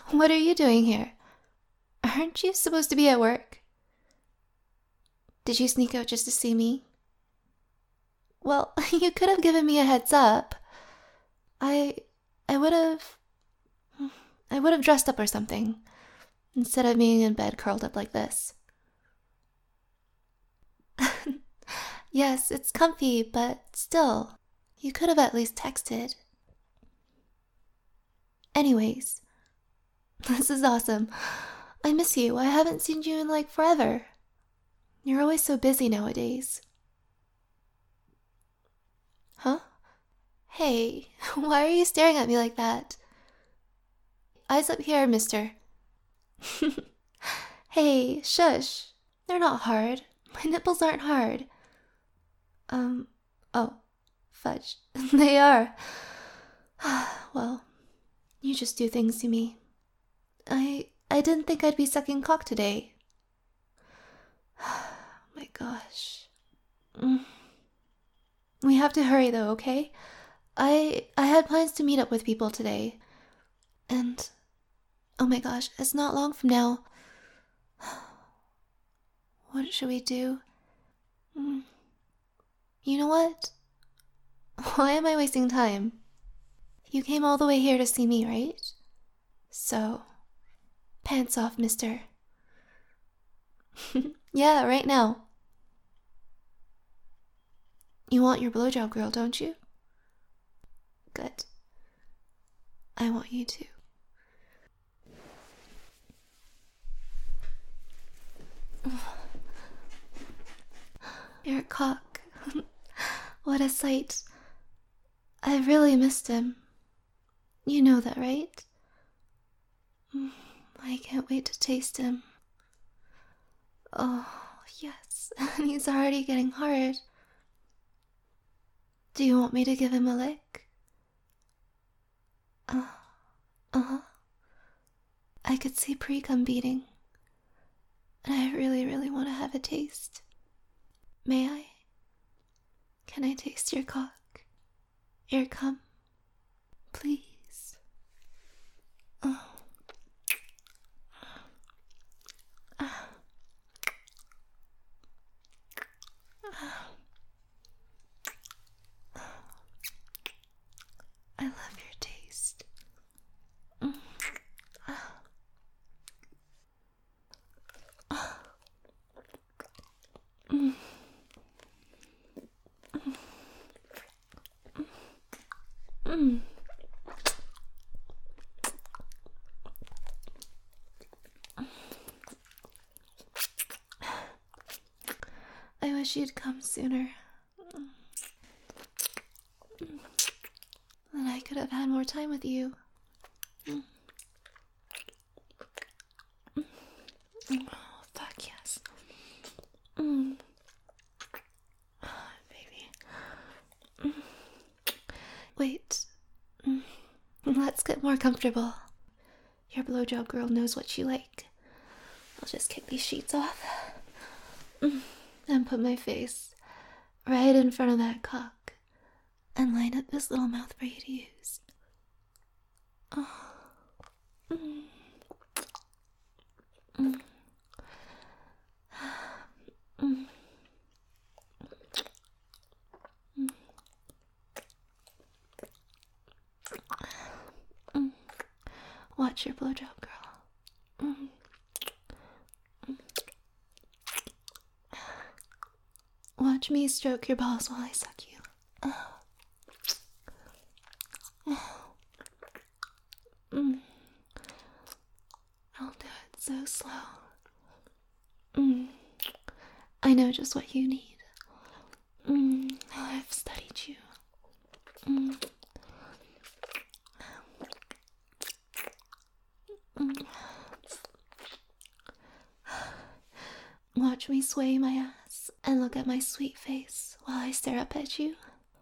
What are you doing here? Aren't you supposed to be at work? Did you sneak out just to see me? Well, you could have given me a heads up. I would have... I would have dressed up or something, instead of being in bed curled up like this. Yes, it's comfy, but still, you could have at least texted. Anyways, this is awesome. I miss you. I haven't seen you in like forever. You're always so busy nowadays. Huh? Hey, why are you staring at me like that? Eyes up here, mister. Hey, shush. They're not hard. My nipples aren't hard. Oh, fudge. They are. Well, you just do things to me. I didn't think I'd be sucking cock today. My gosh. We have to hurry though, okay? I had plans to meet up with people today. And oh my gosh, it's not long from now. What should we do? You know what? Why am I wasting time? You came all the way here to see me, right? So, pants off, mister. Yeah, right now. You want your blowjob, girl, don't you? Good. I want you to. Your cock. What a sight. I really missed him. You know that, right? I can't wait to taste him. Oh, yes. He's already getting hard. Do you want me to give him a lick? Uh-huh. I could see pre-cum beating. And I really, really want to have a taste. May I? Can I taste your cock? Your cum? Please. Oh. I love your taste. I wish you'd come sooner. Then I could have had more time with you. Oh, fuck yes. Baby. Wait. Let's get more comfortable. Your blowjob girl knows what you like. I'll just kick these sheets off. And put my face right in front of that cock. And line up this little mouth for you to use. Watch your blowjob, girl. Watch me stroke your balls while I suck you. I'll do it so slow. I know just what you need. I've studied you. Watch me sway my ass and look at my sweet face while I stare up at you.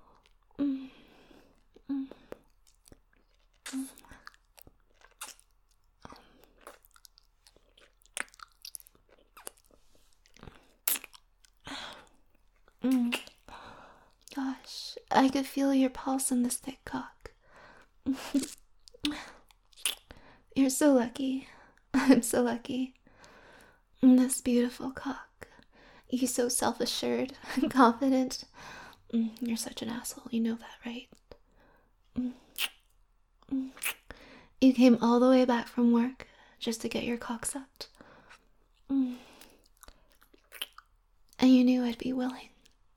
Gosh, I could feel your pulse in this thick cock. You're so lucky. I'm so lucky. This beautiful cock. You're so self-assured and confident. You're such an asshole, you know that, right? You came all the way back from work just to get your cock sucked. And you knew I'd be willing.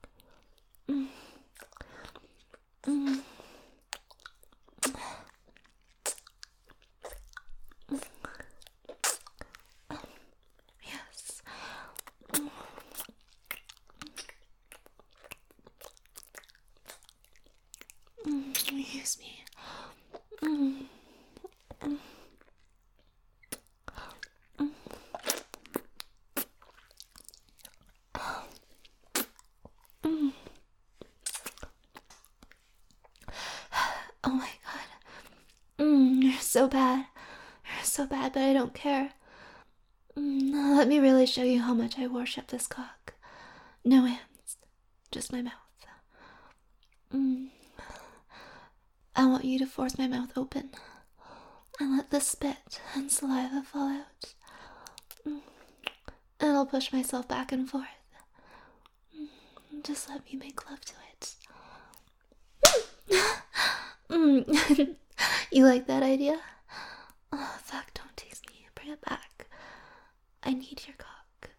Yes. Excuse me. Oh my god. You're so bad. You're so bad, but I don't care. Let me really show you how much I worship this cock. No hands, just my mouth. I want you to force my mouth open and let the spit and saliva fall out. And I'll push myself back and forth. Just let me make love to it. You like that idea? Oh, fuck, don't tease me. Bring it back. I need your cock.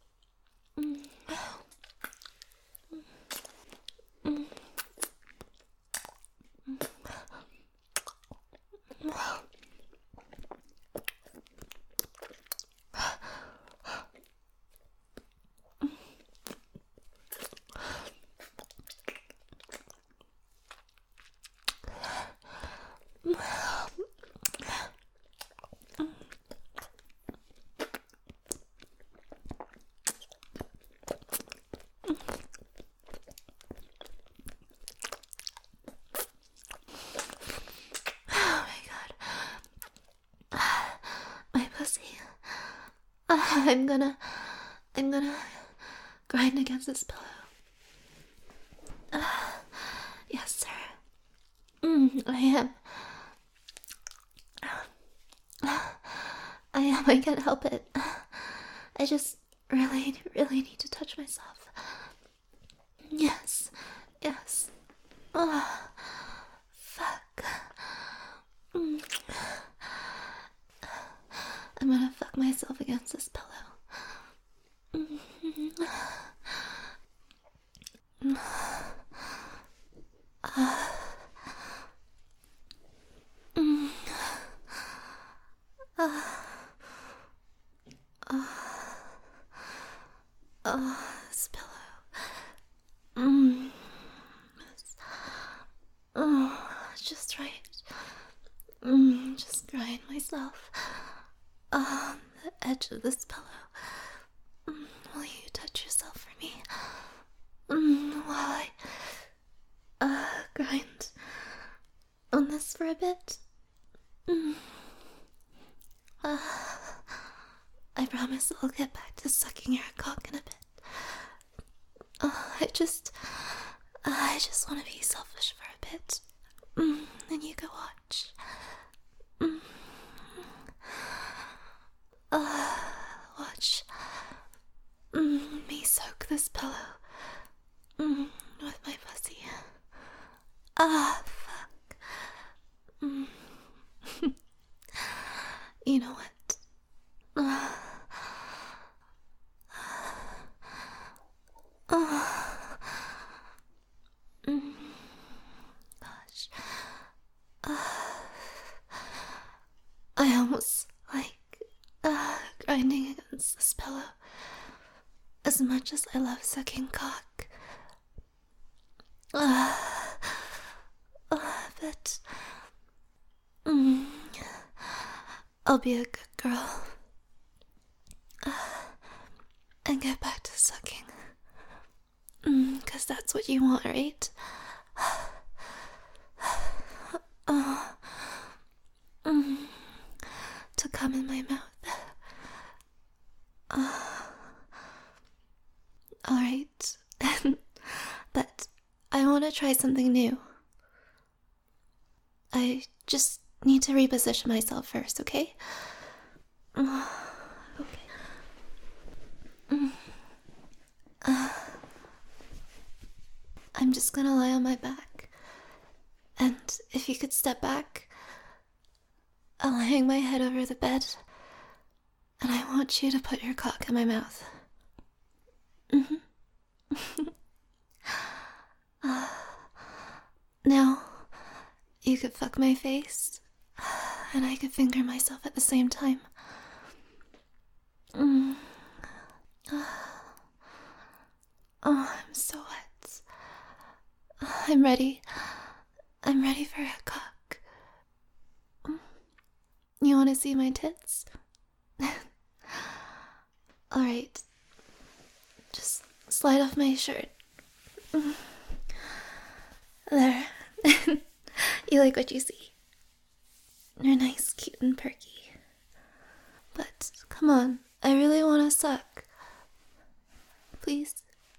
I'm gonna grind against this pillow. Yes, sir. I am. I can't help it. I just really need to touch myself. Yes. Oh, fuck. I'm gonna fuck myself against this pillow. This pillow. Just right. Just drying myself on the edge of this pillow. Will you touch yourself for me? While I grind on this for a bit. I promise I'll get back to sucking your cock in a bit. I just want to be selfish for a bit. And you go watch. Watch me soak this pillow with my pussy. Fuck. You know what? Gosh. I almost like grinding against this pillow as much as I love sucking cock. But I'll be a good girl and get back to sucking. 'Cause that's what you want, right? To come in my mouth. Alright. But I want to try something new. I just need to reposition myself first, okay? Okay. I'm just gonna lie on my back. And if you could step back, I'll hang my head over the bed. And I want you to put your cock in my mouth. Now, you could fuck my face, and I could finger myself at the same time. Oh, I'm so wet. I'm ready. I'm ready for a cock. You want to see my tits? Alright. Just slide off my shirt. There. You like what you see? You're nice, cute, and perky. But, come on. I really want to suck. Please?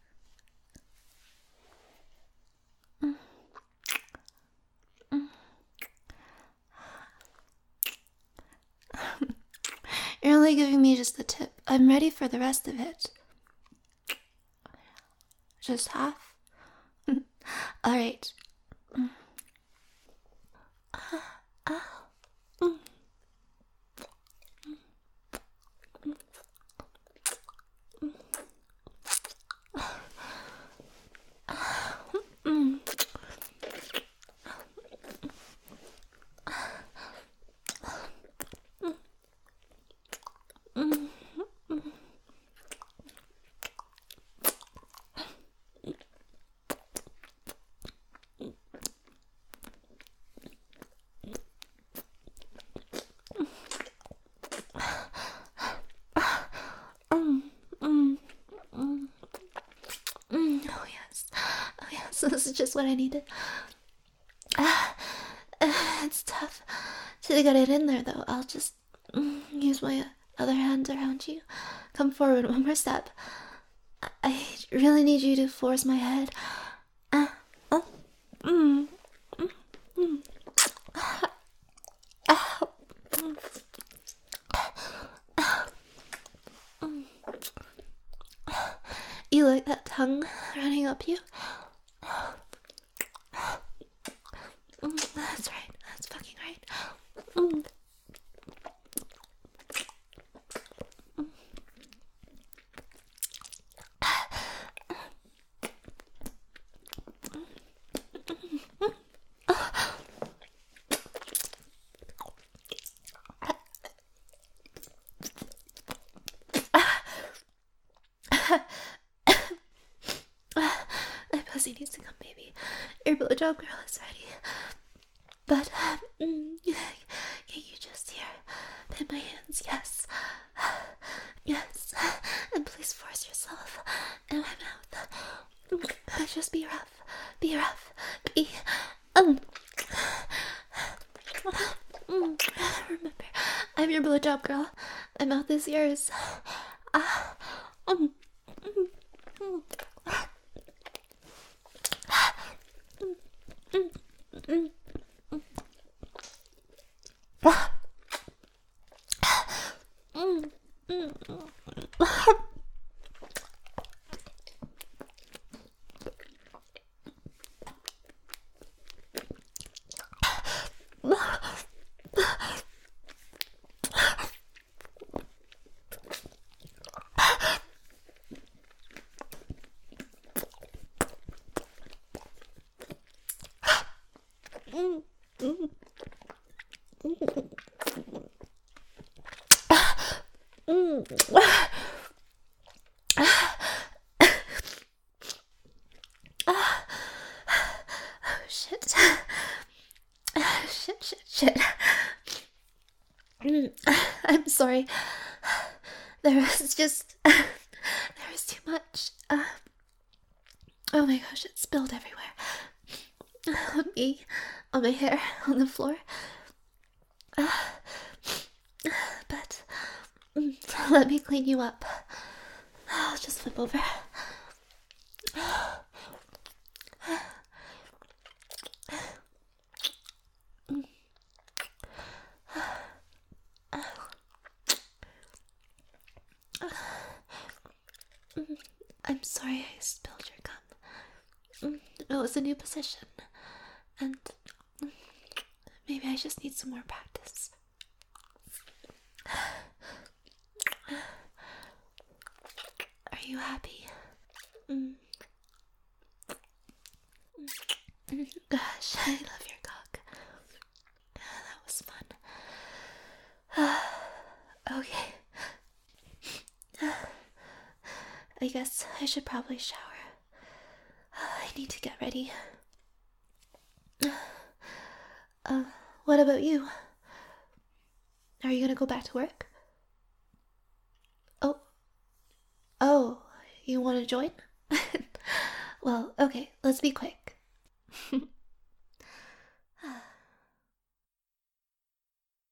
You're only giving me just the tip. I'm ready for the rest of it. Just half? Alright. Oh yes. Oh yes, this is just what I needed. It's tough to get it in there though. I'll just use my other hand around you. Come forward one more step. I really need you to force my head. You like that tongue running up you? That's right. That's fucking right. My pussy needs to come, baby. Your blowjob girl is ready. But, can you just hear in my hands? Yes. Yes. And please force yourself in my mouth. Just be rough. Be rough. Be, remember, I'm your blowjob girl. My mouth is yours. Shit. Shit. I'm sorry. There was too much. Oh my gosh, it spilled everywhere. On me, on my hair, on the floor. But let me clean you up. I'll just flip over. was a new position. And maybe I just need some more practice. Are you happy? Gosh, I love your cock. That was fun. Okay. I guess I should probably shower. I need to get ready. What about you? Are you gonna go back to work? Oh, you want to join? Well, okay, let's be quick.